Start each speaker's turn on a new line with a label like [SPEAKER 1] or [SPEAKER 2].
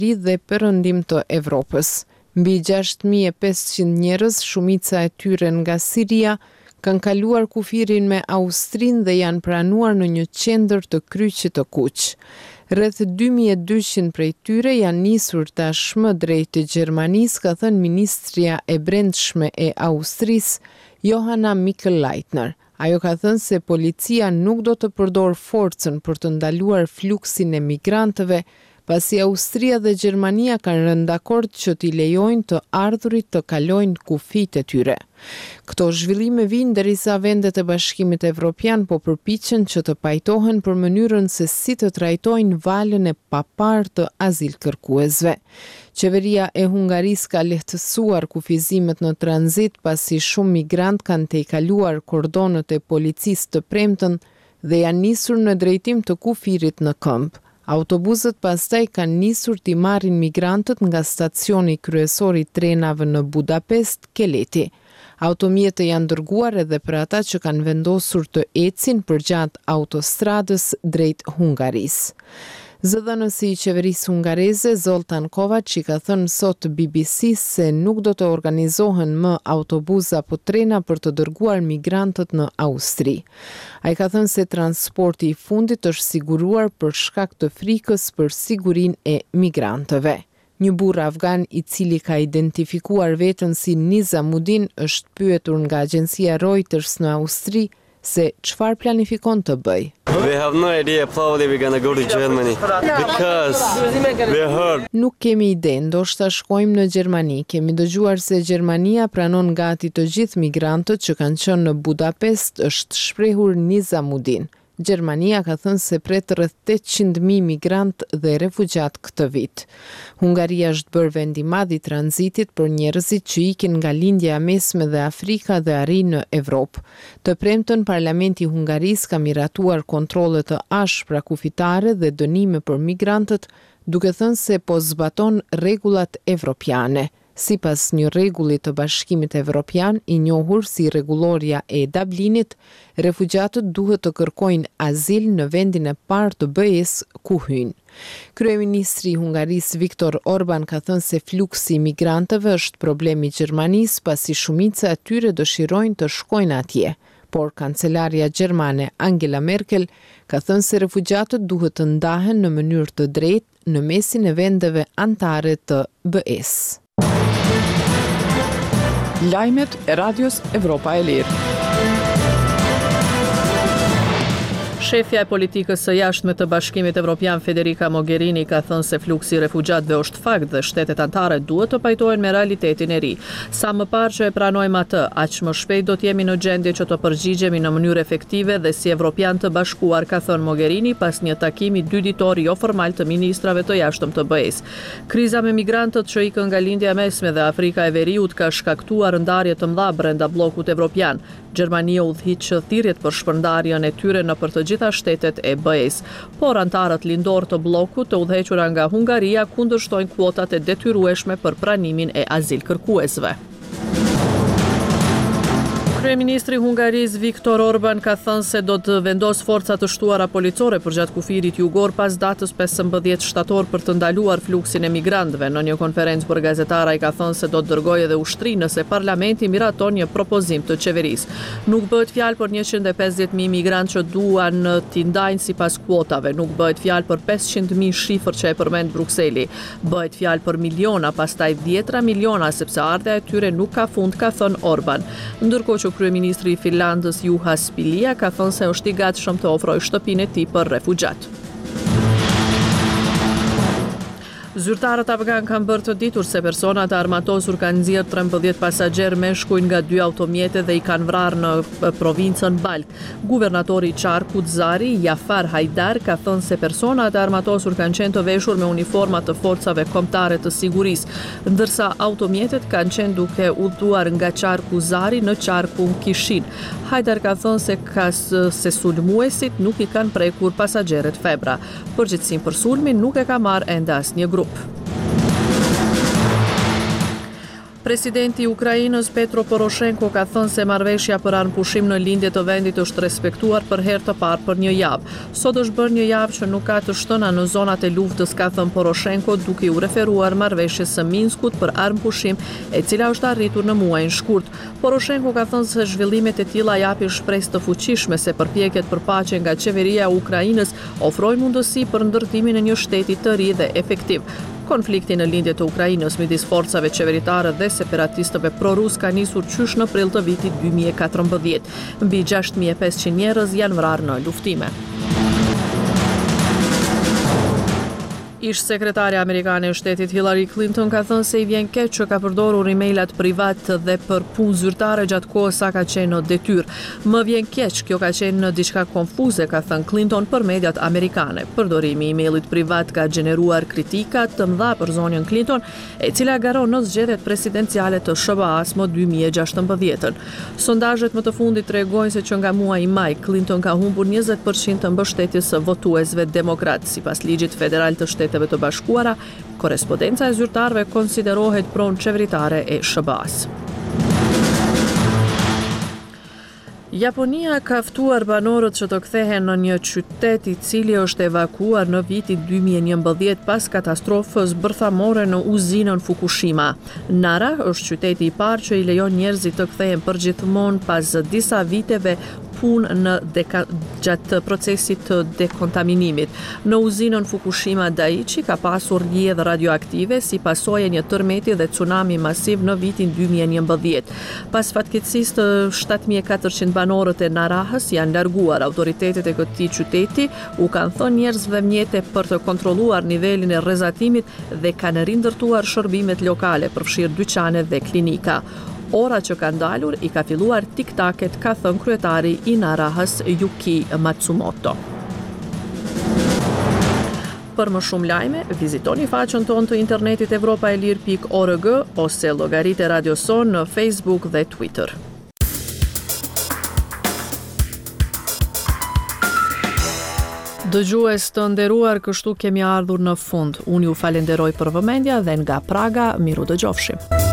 [SPEAKER 1] dhe perëndim të Evropës. Mbi 6500 njerëz, shumica e tyre nga Siria, kanë kaluar kufirin me Austrinë dhe janë pranuar në një qendër të kryqit të kuq. Rreth 2200 prej tyre janë nisur tashmë drejt Gjermanisë, ka thënë Ministria e Brendshme e Austrisë, Johanna Mikl-Leitner. Ajo ka thënë se policia nuk do të përdor forcën për të ndaluar fluksin e migrantëve, pasi Austria dhe Gjermania kanë rënë dakord që t'i lejojnë të ardhurit të kalojnë kufijtë e tyre. Këto zhvillime vijnë derisa vendet e Bashkimit Evropian po përpiqen që të pajtohen për mënyrën se si të trajtojnë valën e paparë të azilkërkuesve. Qeveria e Hungarisë ka lehtësuar kufizimet në tranzit pasi shumë migrant kanë tejkaluar kordonët e policisë të premten dhe janë nisur në drejtim të kufirit në këmbë. Autobusët pastaj kanë nisur t'i marrin migrantët nga stacioni kryesor i trenave në Budapest, Keleti. Automjete janë dërguar edhe për ata që kanë vendosur të ecin përgjatë autostradës drejt Hungarisë. Zëdhënësi i qeverisë hungareze Zoltan Kovac i ka thënë sot BBC se nuk do të organizohen më autobuza apo trena për të dërguar migrantët në Austri. Ai ka thënë se transporti i fundit është siguruar për shkak të frikës për sigurinë e migrantëve. Një burr afgan i cili ka identifikuar veten si Nizamuddin është pyetur nga agjencia Reuters në Austri se çfarë planifikon të bëj.
[SPEAKER 2] We have no idea, probably we're gonna go to Germany because we heard.
[SPEAKER 1] Nuk kemi ide, ndoshta shkojmë në Gjermani. Kemi dëgjuar se Gjermania pranon gati të gjithë migrantët që kanë qenë në Budapest, është shprehur Nizamuddin. Gjermania ka thënë se pret rreth 800.000 migrant dhe refugjat këtë vit. Hungaria është bërë vend i madh i tranzitit për njerëzit që ikin nga lindja e mesme dhe Afrika dhe arrin në Evropë. Të premten Parlamenti i Hungarisë ka miratuar kontrolle të ashpra kufitare dhe dënime për migrantët, duke thënë se po zbaton rregullat evropiane. Sipas një rregulli të Bashkimit Evropian, i njohur si rregulloria e Dublinit, refugjatët duhet të kërkojnë azil në vendin e parë të BE-s ku hyjnë. Kryeministri i Hungarisë Viktor Orban ka thënë se fluksi i migrantëve është problem i Gjermanisë pasi shumica e tyre dëshirojnë të shkojnë atje. Por kancelarja gjermane Angela Merkel ka thënë se refugjatët duhet të ndahen në mënyrë të drejtë në mesin e vendeve anëtare të BE-s.
[SPEAKER 3] Lajmet e Radios Evropa e Lirë.
[SPEAKER 4] Shefja e politikës së jashtme të Bashkimit Evropian Federica Mogherini ka thënë se fluksi i refugjatëve është fakt dhe shtetet anëtare duhet të pajtohen me realitetin e ri. Sa më parë që e pranojmë atë, aq më shpejt do të jemi në gjendje që të përgjigjemi në mënyrë efektive dhe si Evropian të bashkuar, ka thënë Mogherini pas një takimi 2 ditor jo formal të ministrave të jashtëm të BE-s. Kriza me migrantët që ikën nga lindja e mesme dhe Afrika e Veriut ka shkaktuar ndarje të mëdha brenda bllokut evropian. Gjermania udhhiq thirrjet për shpërndarjen e tyre në për të gjitha shtetet e BE-s, por antarët lindor të bllokut të udhëhequra nga Hungaria kundërshtojnë kuotat e detyrueshme për pranimin e azilkërkuesve. Kryeministri i Hungarisë Viktor Orban ka thënë se do të vendos forca të shtuara policore përgjatë kufirit jugor pas datës 15 shtator për të ndaluar fluksin e migrantëve. Në një konferencë për gazetarë ai ka thënë se do të dërgojë edhe ushtri nëse parlamenti miraton një propozim të qeverisë. Nuk bëhet fjalë për 150.000 migrantë që duan t'i ndajnë sipas kuotave, nuk bëhet fjalë për 500.000 shifër që e përmend Brukseli. Bëhet fjalë për miliona, pastaj 10 miliona sepse ardha e tyre nuk ka fund, ka thënë Orban. Ndërkohë që kryeministri i Finlandës Juha Sipilä ka thënë se është i gatshëm të ofrojë shtëpinë e tij për refugjat. Zyrtarët afgan kanë bërë të ditur se personat armatosur kanë nxjerrë 13 pasagerë me shkuj nga 2 automjete dhe i kanë vrarë në provincën Balk. Guvernatori i qarkut Zari, Jafar Hajdar, ka thënë se personat armatosur kanë qenë të veshur me uniforma të forcave kombëtare të sigurisë, ndërsa automjetet kanë qenë duke udhëtuar nga qarku Zari në qarkun Kishin. Hajdar ka thënë se sulmuesit nuk i kanë prekur pasagerët febra. Përgjegjësinë për sulmin nuk e ka marrë ende asnjë grup. Presidenti i Ukrainës Petro Poroshenko ka thënë se marrëveshja për armëpushim në lindje të vendit është respektuar për herë të parë për një javë. Sot është bërë një javë që nuk ka të shtëna në zonat e luftës, ka thënë Poroshenko, duke u referuar marrëveshjes së Minskut për armëpushim, e cila është arritur në muajin shkurt. Poroshenko ka thënë se zhvillimet e tilla japin shpresë të fuqishme se përpjekjet për paqe nga qeveria e Ukrainës ofrojnë mundësi për ndërtimin e një shteti të ri dhe efektiv. Konflikti në lindje të Ukrainës midis forcave qeveritare dhe separatistëve prorus ka nisur qysh në prill të vitit 2014. Mbi 6500 njerëz janë vrarë në luftime. Ish sekretare amerikane e shtetit Hillary Clinton ka thënë se i vjen keq që ka përdorur emailat privat dhe për punë zyrtare gjatë kohës sa ka qenë në detyrë. Më vjen keq, kjo ka qenë diçka konfuze, ka thënë Clinton për mediat amerikane. Përdorimi i emailit privat ka gjeneruar kritika të mëdha për zonjën Clinton, e cila garon në zgjedhjet presidenciale të SBA-s më 2016. Sondazhet më të fundit tregojnë se që nga muaji maj Clinton ka humbur 20% të mbështetjes së votuesve demokrat, sipas ligjit federal të Shteteve të Bashkuara. Korrespondenca e zyrtarëve konsiderohet pronë qeveritare e SBA-s. Japonia ka ftuar banorët që të kthehen në një qytet i cili është evakuar në vitin 2011 pas katastrofës bërthamore në uzinën Fukushima. Nara është qyteti i parë që i lejon njerëzit të kthehen përgjithmonë pas disa viteve punë gjatë procesit të dekontaminimit. Në uzinën Fukushima Daiichi ka pasur rrjedhë radioaktive si pasojë një tërmeti dhe tsunami masiv në vitin 2011. Pas fatkeqësisë të 7400 banorët e Narahës janë larguar. Autoritetet e këtij qyteti u kanë thënë njerëzve mjete për të kontrolluar nivelin e rrezatimit dhe kanë rindërtuar shërbimet lokale, përfshirë dyqane dhe klinika. Ora që ka ndalur i ka filluar tiktaket, ka thënë kryetari i Narahës Yuki Matsumoto. Për më shumë lajme, vizitoni faqen tonë të internetit europaelir.org ose llogaritë e Radio Son në Facebook dhe Twitter. Dëgjues të nderuar, kështu kemi ardhur në fund. Unë ju falenderoj për vëmendja dhe nga Praga, miru dëgjofshim.